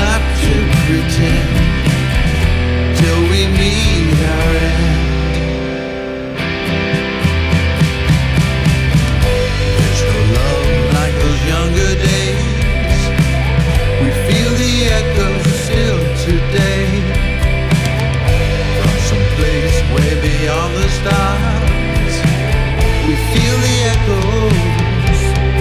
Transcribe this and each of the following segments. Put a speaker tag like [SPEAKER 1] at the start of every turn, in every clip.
[SPEAKER 1] not to pretend till we meet our end. There's no love like those younger days. We feel the echoes still today, from some place way beyond the stars. We feel the echoes.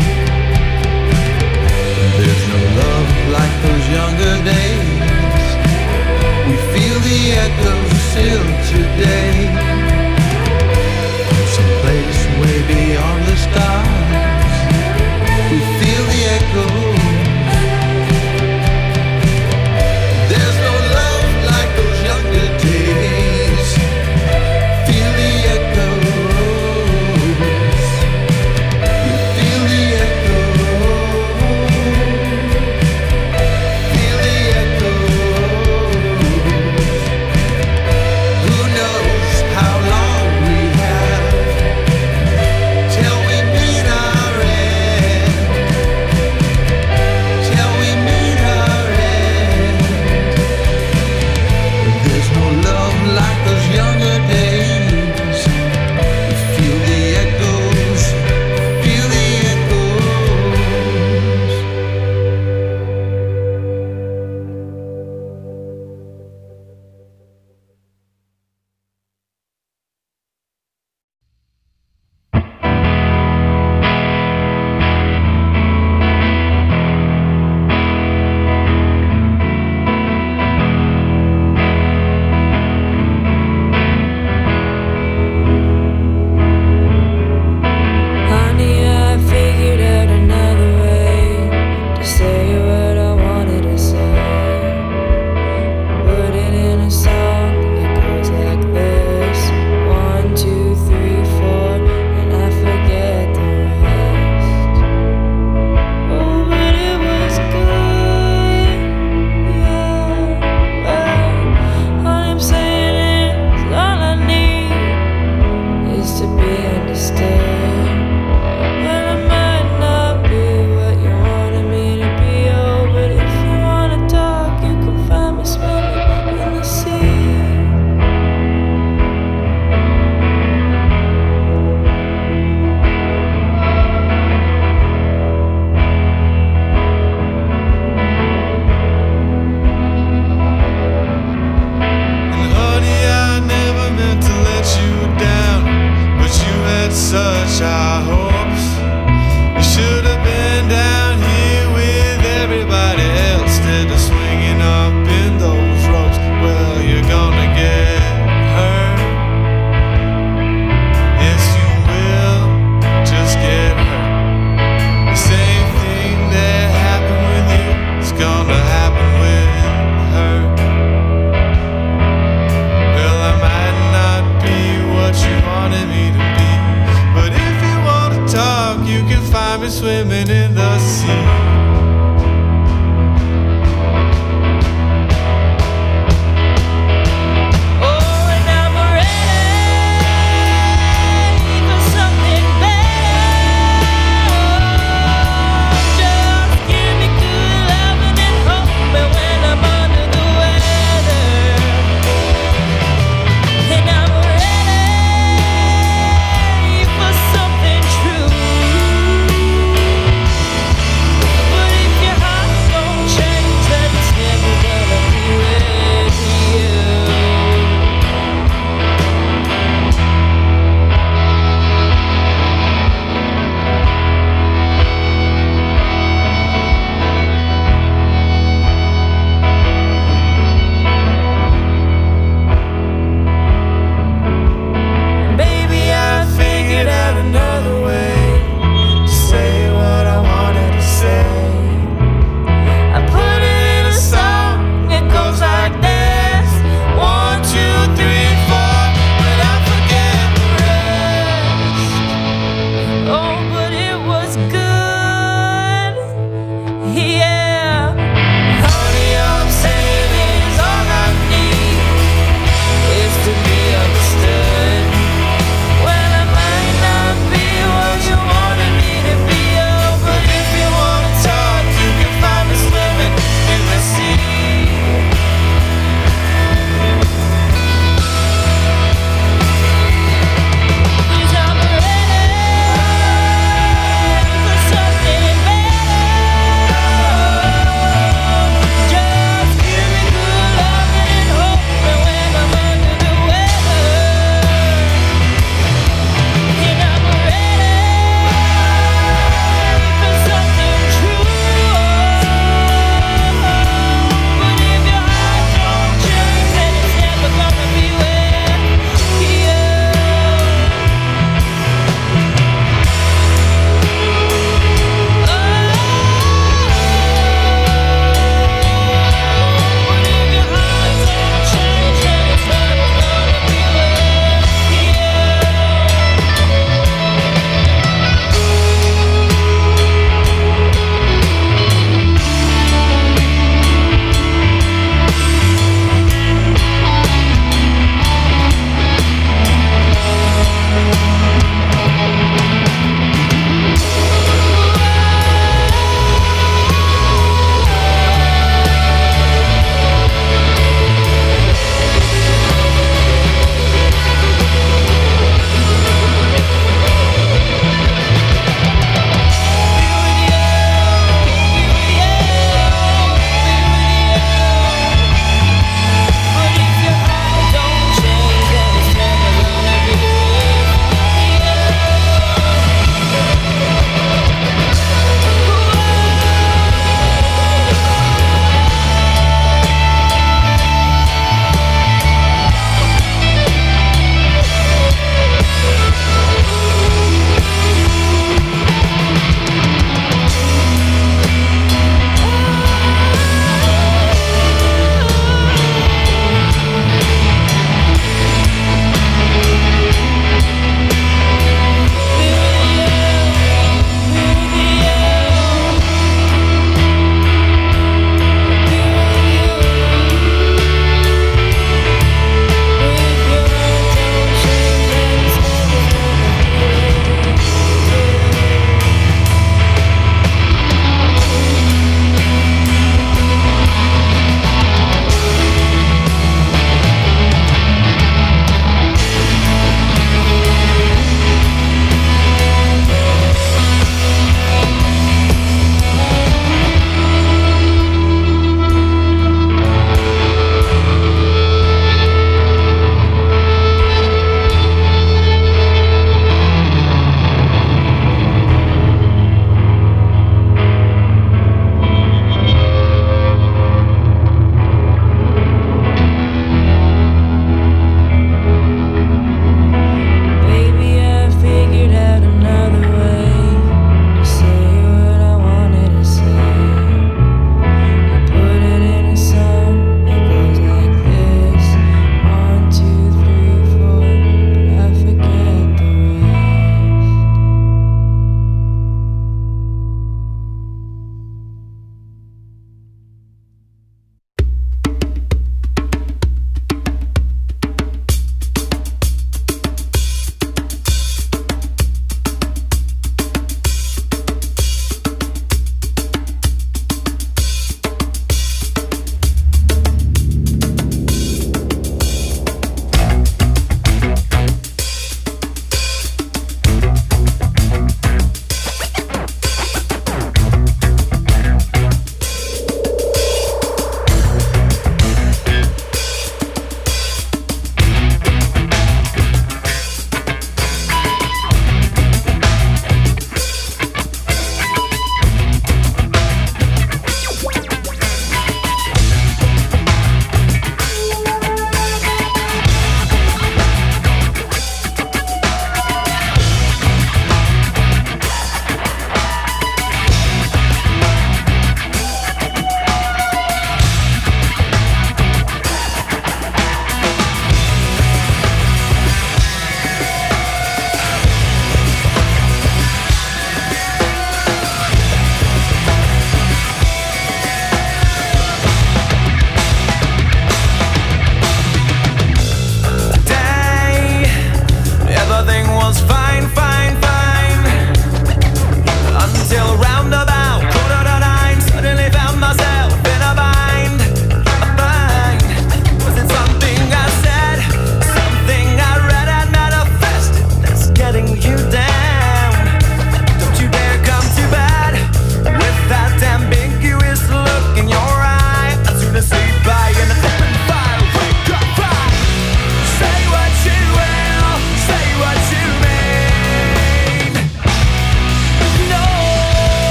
[SPEAKER 1] There's no love like those younger days. We feel the echoes still today, from some place way beyond the stars. We feel the echoes. There's no love like those younger days. Feel the echoes. We feel the echoes. Feel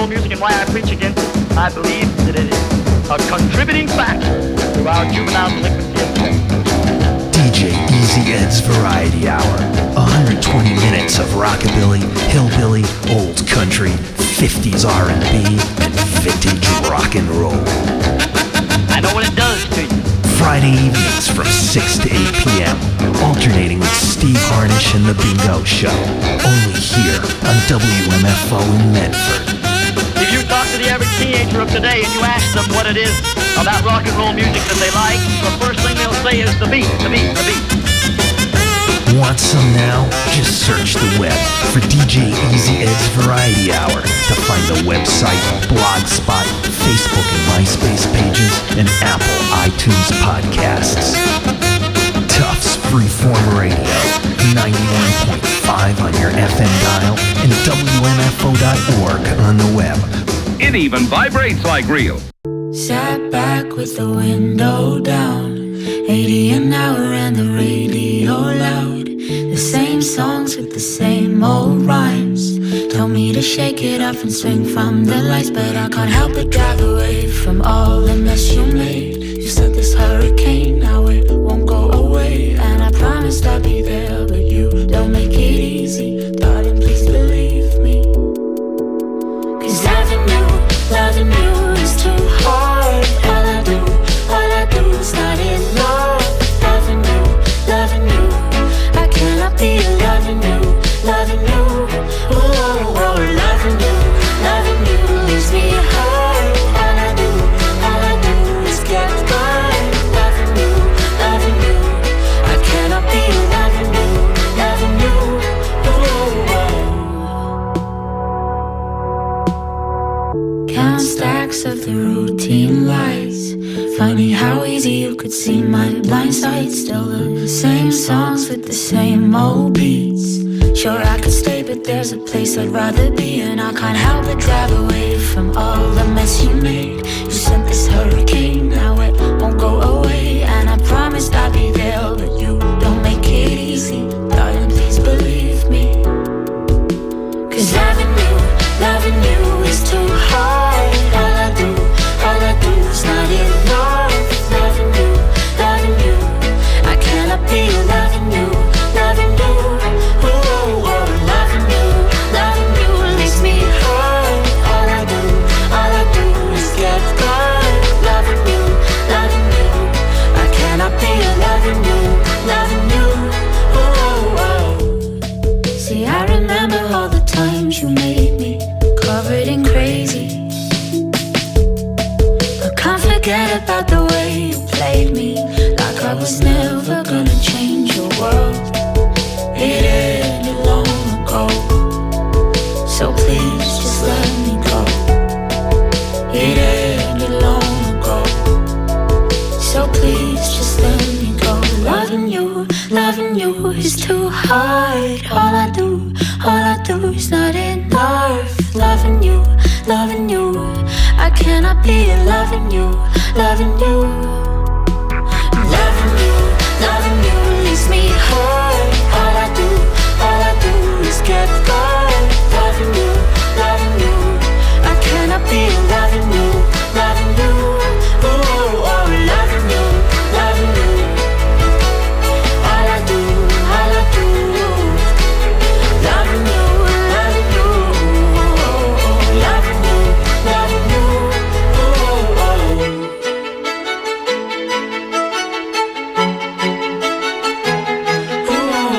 [SPEAKER 2] roll music and why I preach against it, I believe that it is a contributing factor to our juvenile delinquency of sex.
[SPEAKER 3] DJ Easy Ed's Variety Hour. 120 minutes of rockabilly, hillbilly, old country, 50s R&B, and vintage rock and roll.
[SPEAKER 2] I know what it does to you.
[SPEAKER 3] Friday evenings from 6 to 8 p.m. Alternating with Steve Harnish and The Bingo Show. Only here on WMFO in Medford.
[SPEAKER 2] If you talk to the average teenager of today and you ask them what it is about rock and roll music that they like, the first thing they'll say is the beat, the beat, the beat.
[SPEAKER 3] Want some now? Just search the web for DJ Easy Ed's Variety Hour to find the website, Blogspot, Facebook and MySpace pages, and Apple iTunes podcasts. Tufts Freeform Radio, 91.5 on your FM dial, and WMFO.org on the web.
[SPEAKER 4] It even vibrates like real.
[SPEAKER 5] Sat back with the window down, 80 an hour and the radio loud. The same songs with the same old rhymes. Told me to shake it off and swing from the lights, but I can't help but drive away from all the mess you made. You said this hurricane, now it won't go away, and I promised I'd be there, but you don't make it easy. Darling, please believe me. 'Cause loving you is too hard. All I do is not enough. Loving you, I cannot be loving you. Oh, loving you leaves me hurt. All I do is get burned. Loving you, I cannot be loving you. Oh. Count stacks of the routine lights. Funny how easy you could see my blind side. Still the same songs with the same old beats. Sure I could stay, but there's a place I'd rather be, and I can't help but drive away from all the mess you made. You sent this hurricane, now it won't go away, and I promised I'd be there, but you don't make it easy. Darling, please believe me. 'Cause loving you is too hard. All I do is not enough. Loving you, I cannot be loving you. Oh, loving you leaves me hurt. All I do is get burned. Loving you, I cannot be loving you. Oh. See, I remember all the times you made me covered in crazy. I can't forget about the way you played me, like I was never gonna change your world. It ended long ago, so please just let me go. It ended long ago, so please just let me go. Loving you is too hard. All I do is not enough. Loving you, I cannot be loving you. Loving you leaves me hurt. All I do is get burned. Loving you, I cannot be loving you. Oh, loving you. All I do, loving you. Oh, loving you. Oh.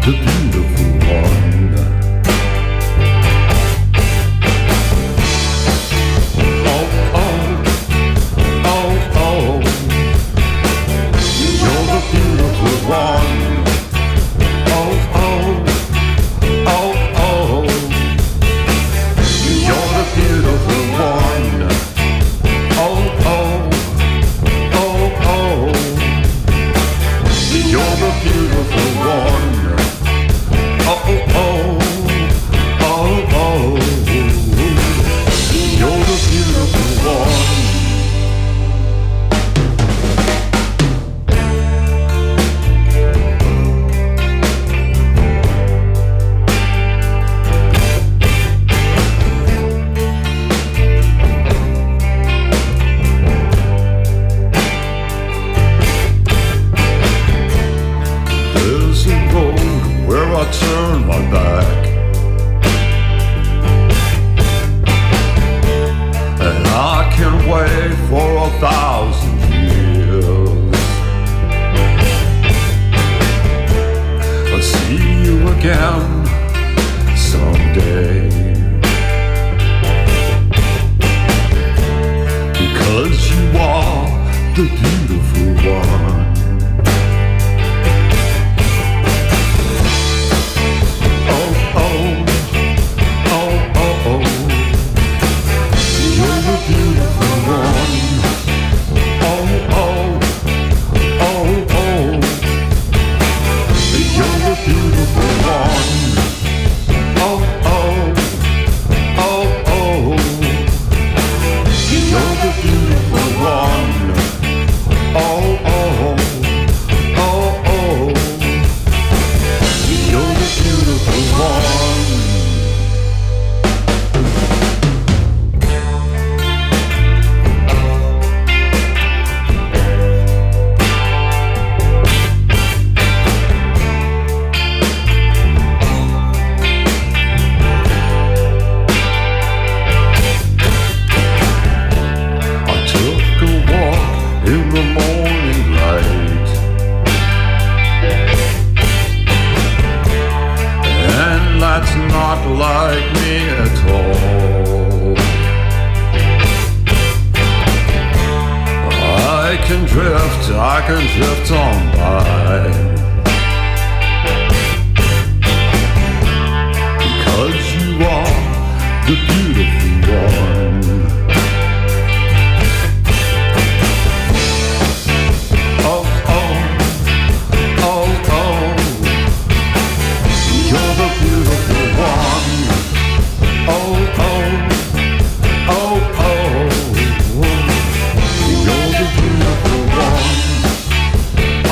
[SPEAKER 1] the beautiful one. Oh, oh, oh, oh, you're the beautiful one. Oh, oh, oh, oh, you're the beautiful one. Oh, oh, oh, oh, you're the beautiful one. Oh, oh, oh, oh, you're the beautiful one. There's a road where I turn my back, and I can wait for 1,000 years. I'll see you again someday, because you are the beautiful one. Oh, oh, oh, oh, oh, you're the beautiful one. Oh, oh, oh, oh, you're the beautiful one. Oh, oh, oh, oh, you're the beautiful one. Oh, oh, oh, oh, you're the beautiful one. I took a walk in the morning light, and that's not like me at all. I can drift on by, because you are the beautiful one. Oh, oh, oh, oh, you're the beautiful one. Oh, oh, oh, oh, you're the beautiful one.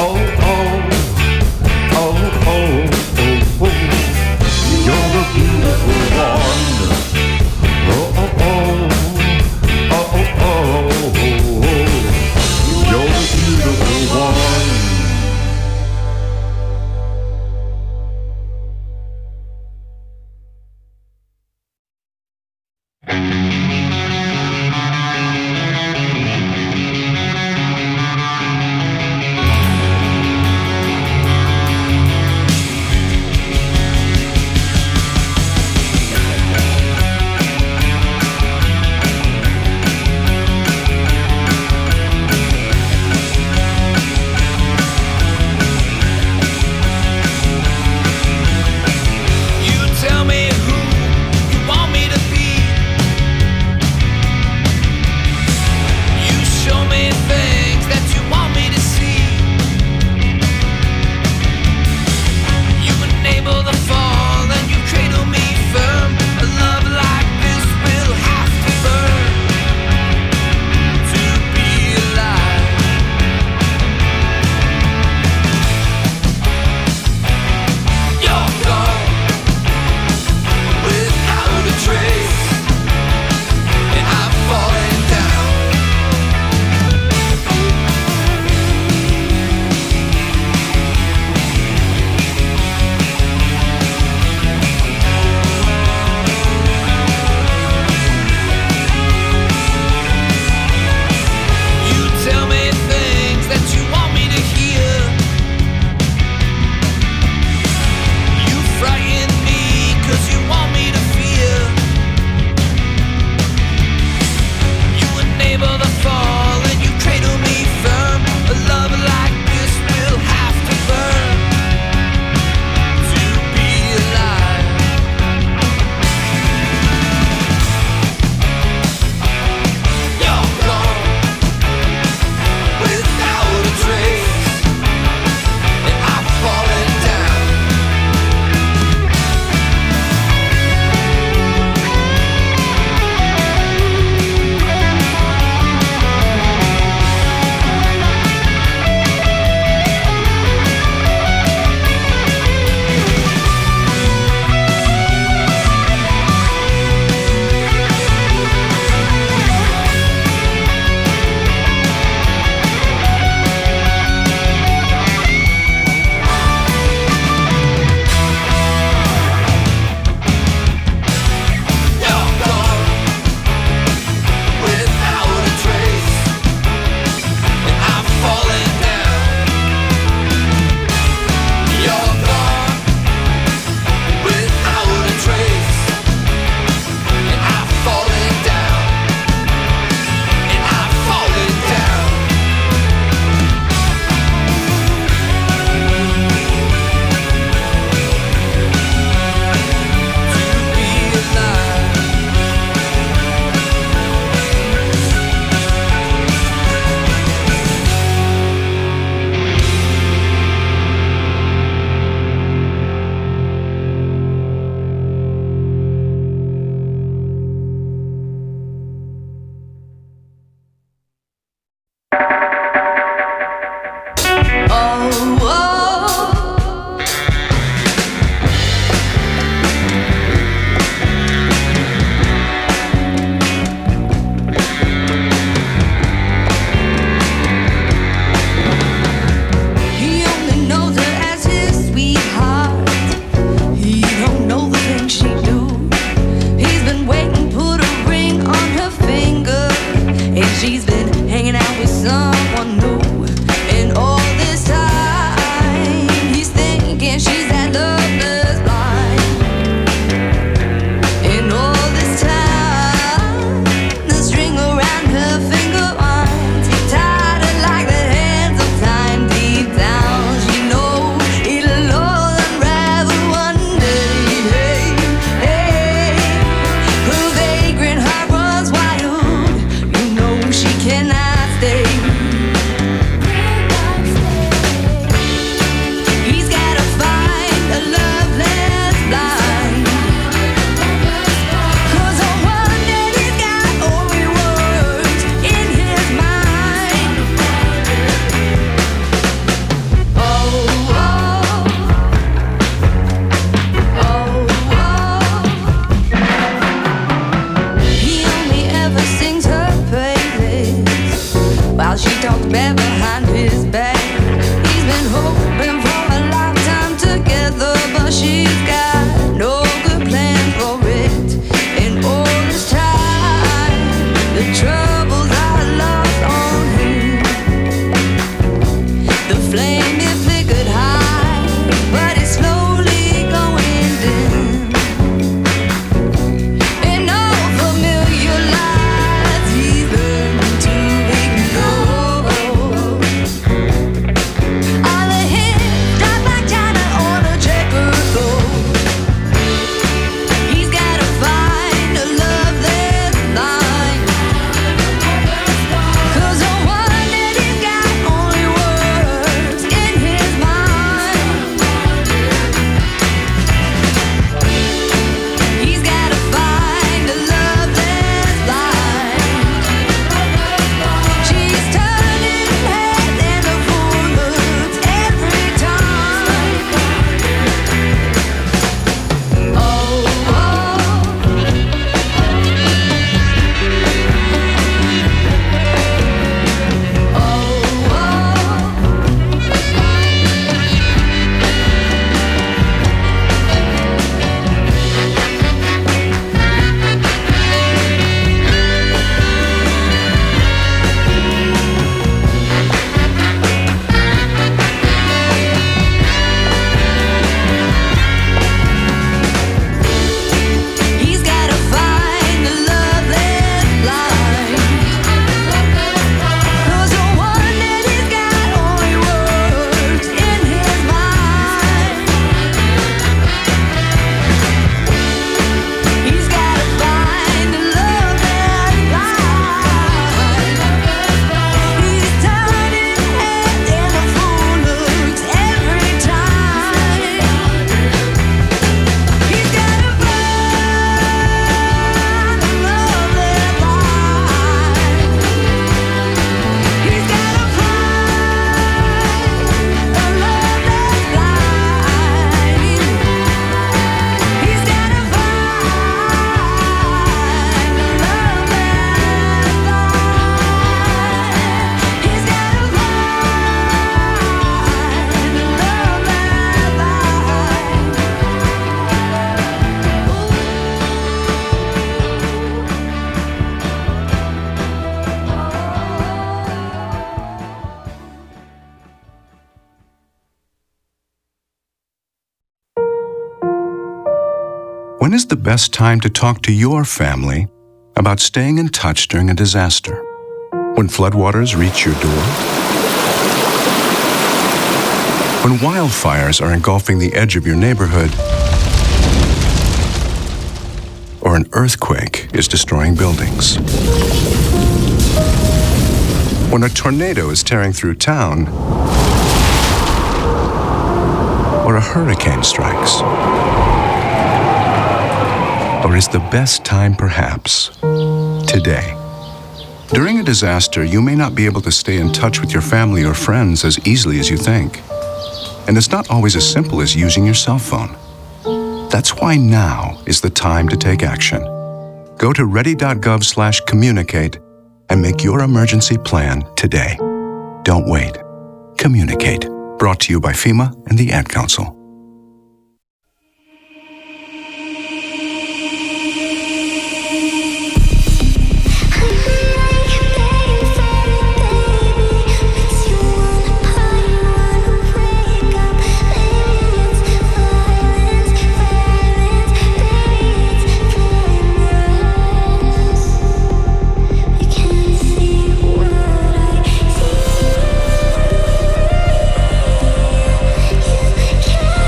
[SPEAKER 6] When is the best time to talk to your family about staying in touch during a disaster? When floodwaters reach your door? When wildfires are engulfing the edge of your neighborhood? Or an earthquake is destroying buildings? When a tornado is tearing through town? Or a hurricane strikes? Or is the best time perhaps today? During a disaster, you may not be able to stay in touch with your family or friends as easily as you think. And it's not always as simple as using your cell phone. That's why now is the time to take action. Go to ready.gov/communicate and make your emergency plan today. Don't wait. Communicate. Brought to you by FEMA and the Ad Council.
[SPEAKER 5] You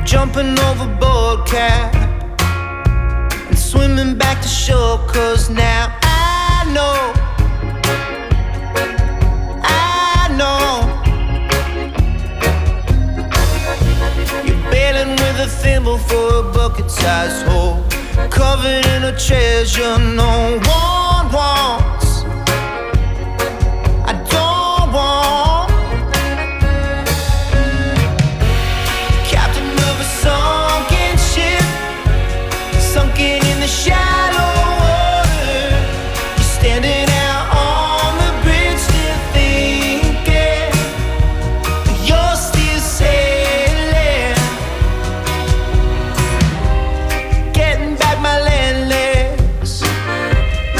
[SPEAKER 1] jumping overboard, Cap, and swimming back to shore. 'Cause now I know you're bailing with a thimble for a bucket-sized hole, covered in a treasure no one wants. I don't want. Captain of a sunken ship, sunken in the shallow water. You're standing out on the bridge, still thinking you're still sailing. Getting back my landless,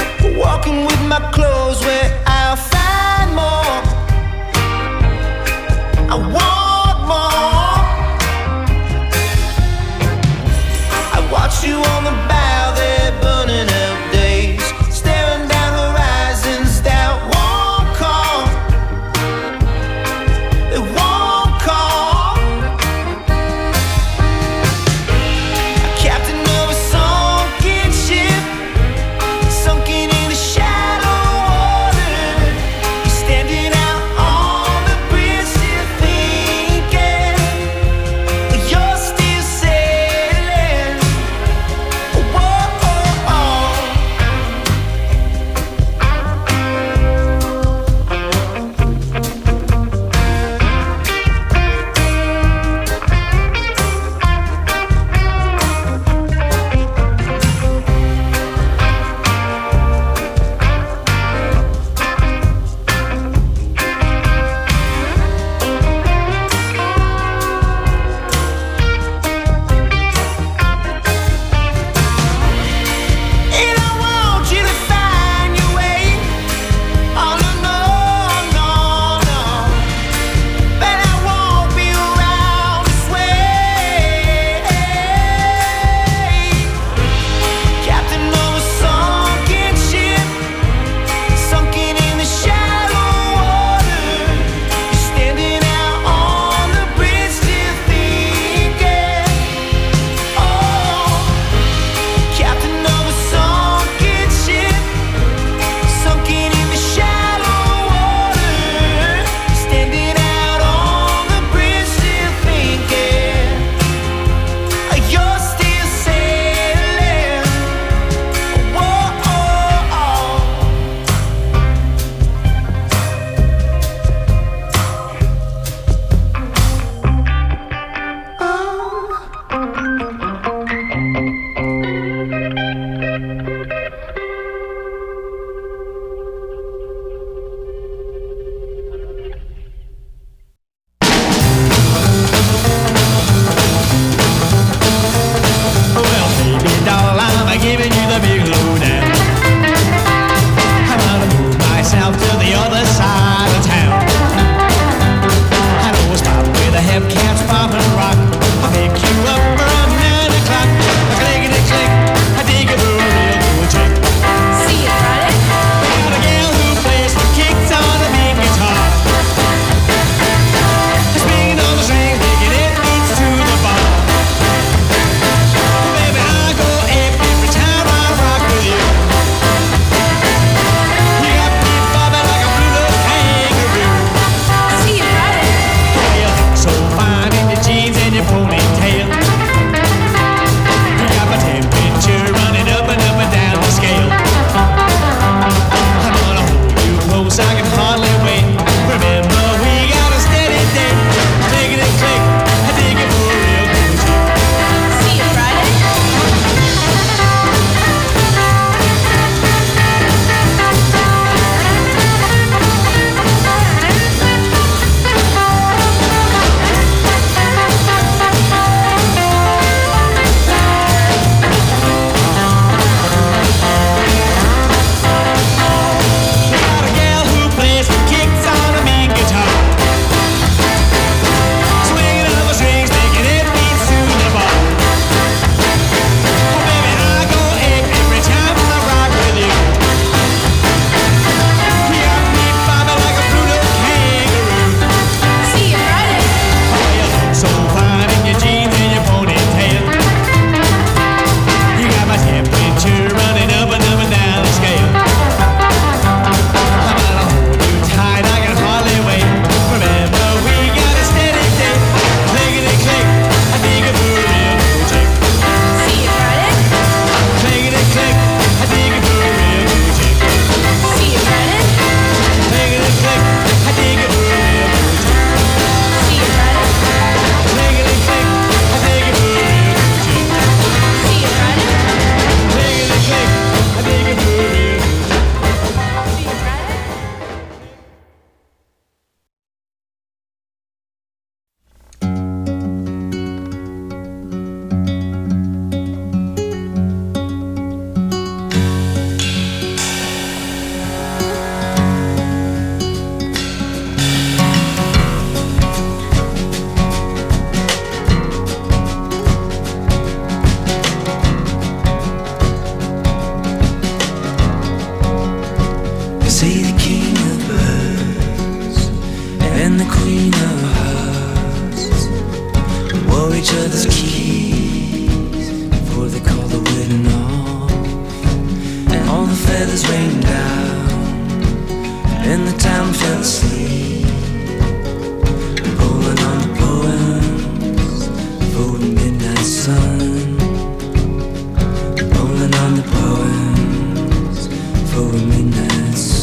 [SPEAKER 5] queen of hearts, wore each other's keys before they called the wedding off. And all the feathers rained down, and the town fell asleep, pulling on the poems for the midnight sun, pulling on the poems for the midnight sun.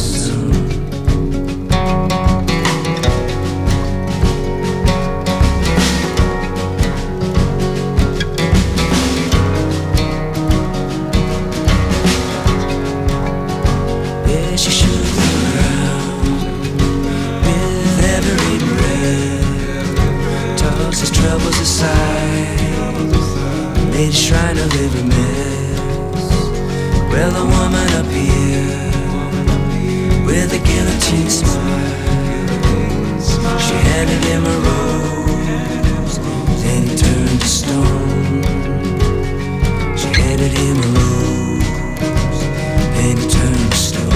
[SPEAKER 5] She shook the ground with every breath, tossed his troubles aside, made a shrine of every mess. Well, the woman up here with a guillotine smile, she handed him a rose, then he turned to stone. She handed him a rose, then he turned to stone.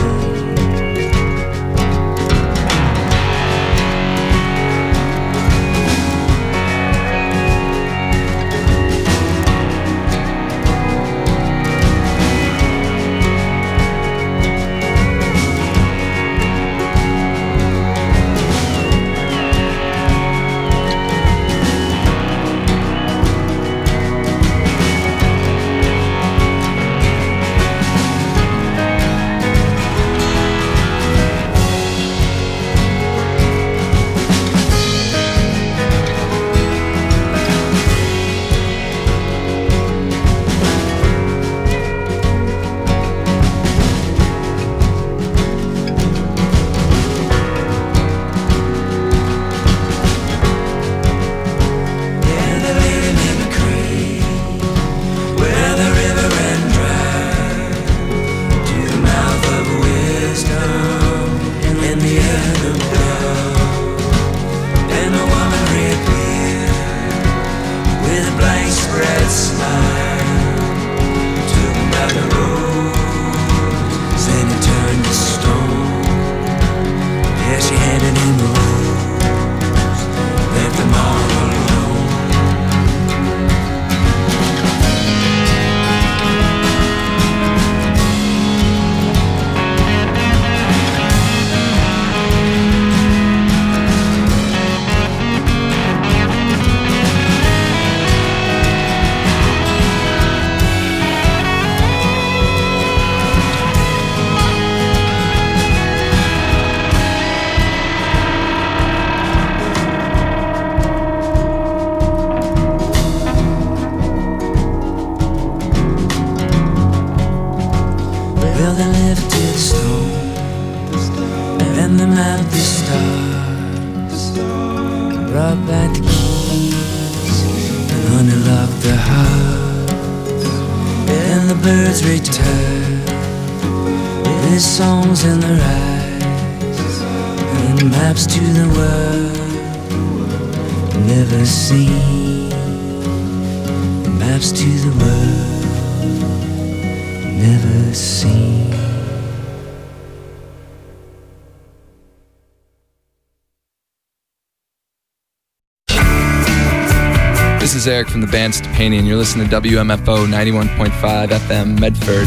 [SPEAKER 5] Well, they lifted the stone and the mountain stars, brought back the keys and unlocked the heart. And the birds returned with songs in their eyes and maps to the world never seen, maps to the world never seen.
[SPEAKER 7] This is Eric from the band Stepani, and you're listening to WMFO 91.5 FM Medford.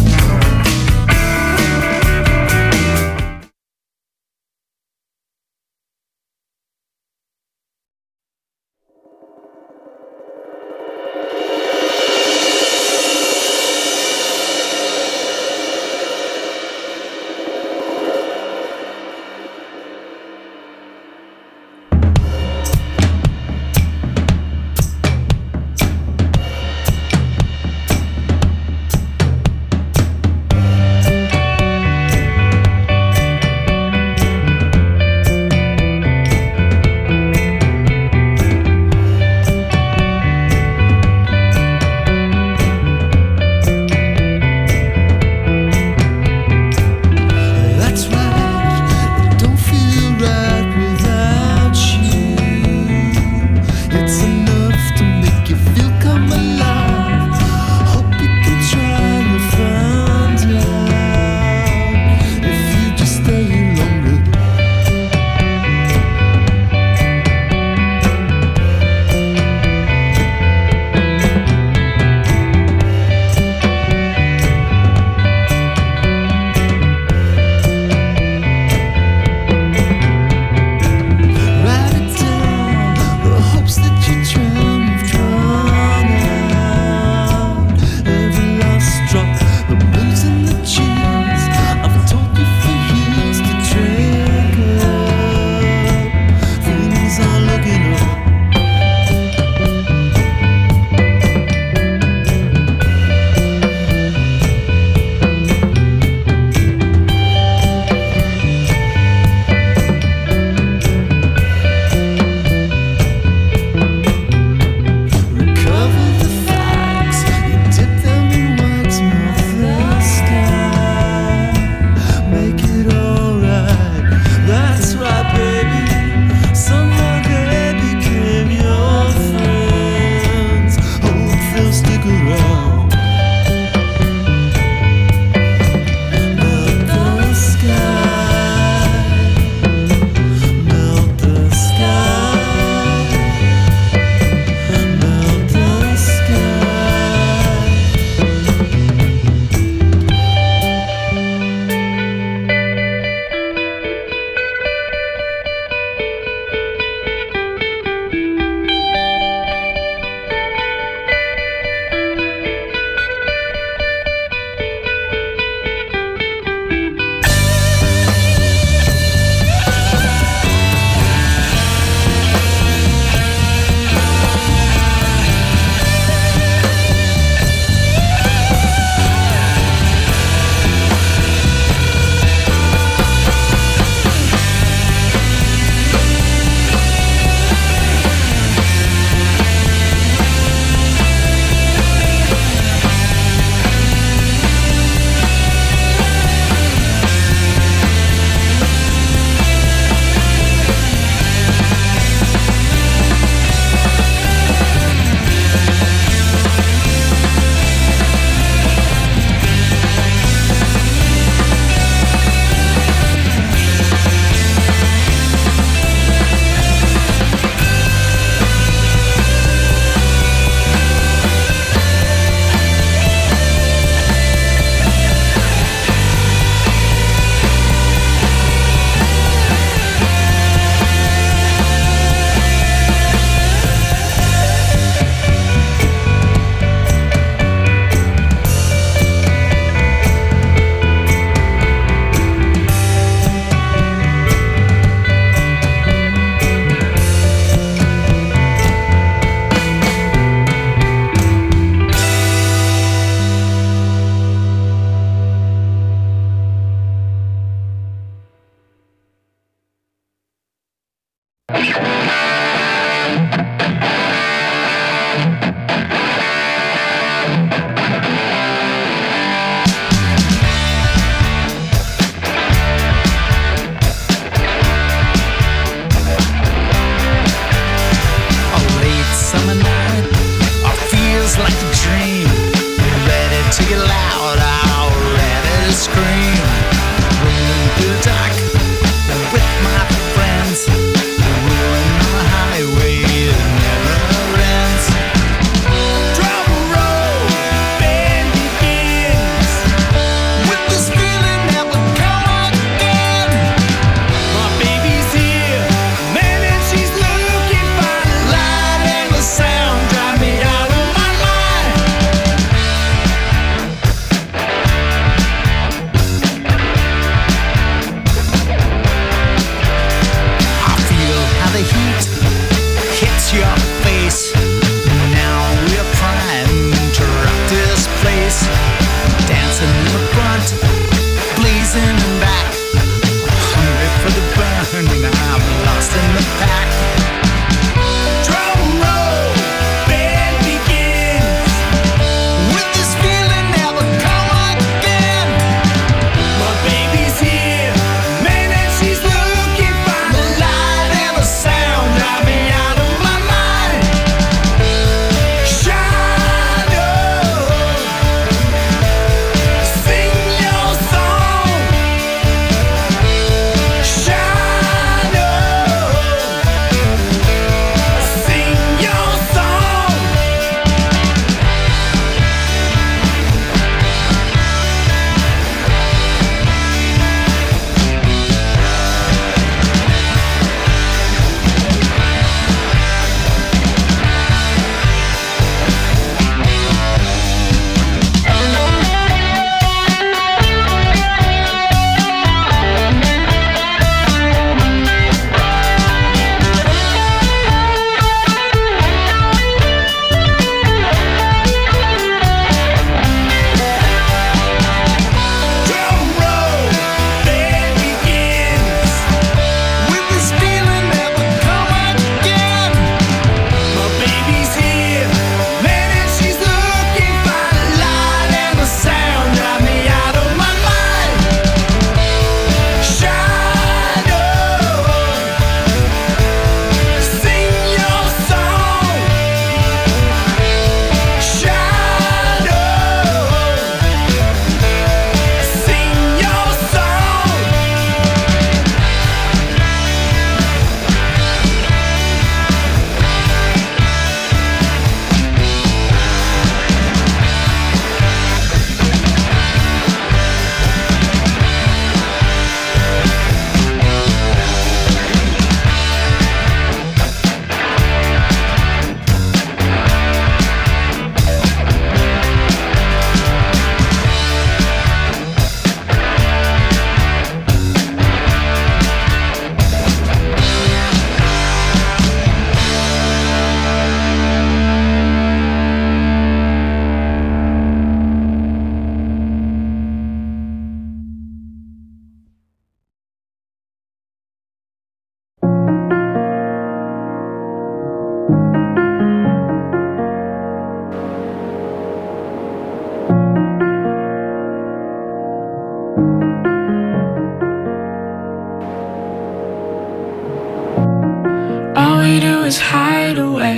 [SPEAKER 5] is hide away.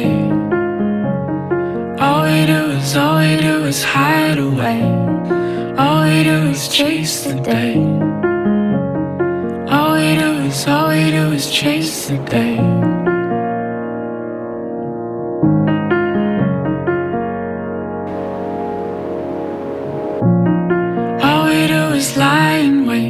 [SPEAKER 5] All we do is hide away. All we do is chase the day. All we do is chase the day. All we do is lie in wait.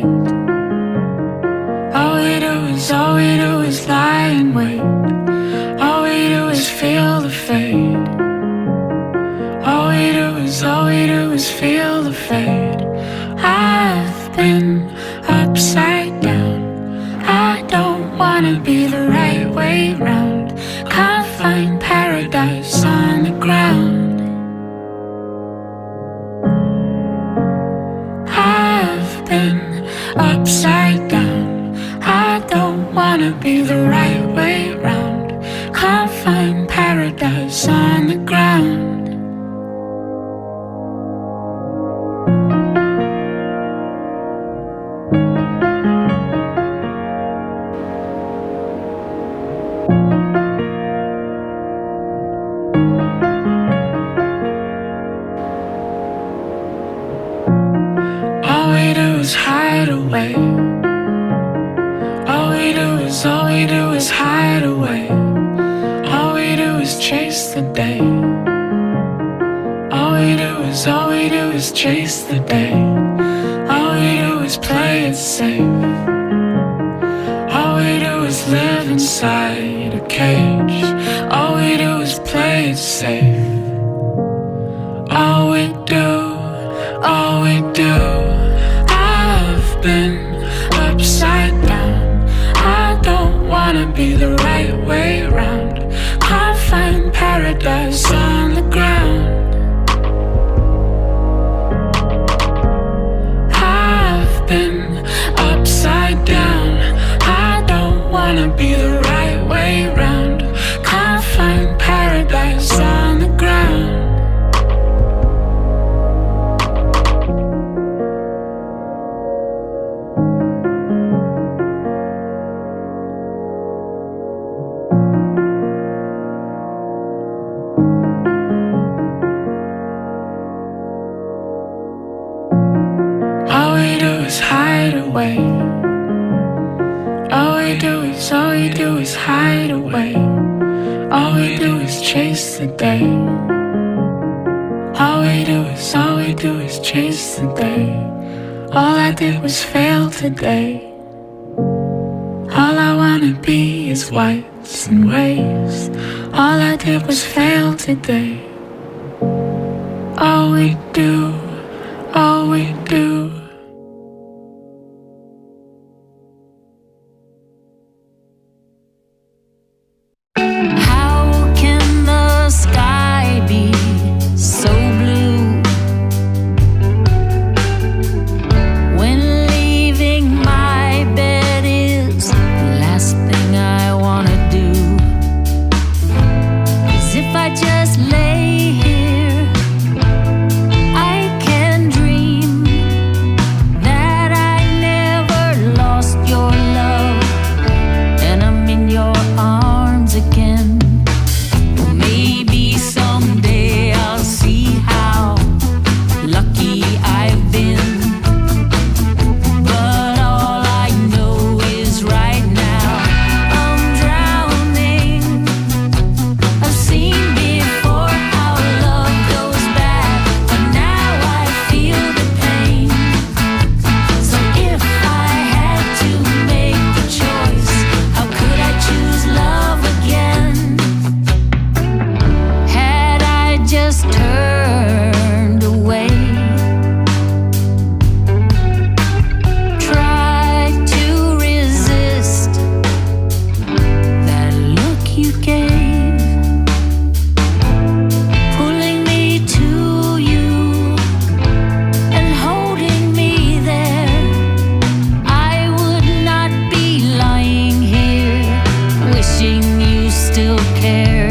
[SPEAKER 5] All we do is lie in wait. All we do is feel the fade. All we do is feel the fade. I've been upside down. I don't wanna be the right way round. Can't find paradise on the ground. I've been upside down. I don't wanna be the right way round. Can't find paradise on the ground. All we do is hide away. All we do is hide away. All we do is chase the day. All we do is chase the day. All we do is play it safe. All we do is live inside a cage. All we do is play it safe. All we do. I've been upside down. I don't wanna be the right way round. Can't find paradise on the ground. I've been upside down. I don't wanna be the right way round. Can't find paradise on the ground. All we do is hide away. All we do is hide away. All we do is chase the day. All we do is chase the day. All I did was fail today. All I wanna be is whites and waves. All I did was fail today. All we do.
[SPEAKER 8] How can the sky be so blue when leaving my bed is the last thing I wanna do? 'Cause if I just lay here, I can dream that I never lost your love and I'm in your arms again. Maybe someday I'll see how lucky I've been. But all I know is right now I'm drowning. I've seen before how love goes bad, but now I feel the pain. So if I had to make the choice, how could I choose love again? Had I just turned away, tried to resist that look you gave, pulling me to you and holding me there, I would not be lying here wishing you still cared.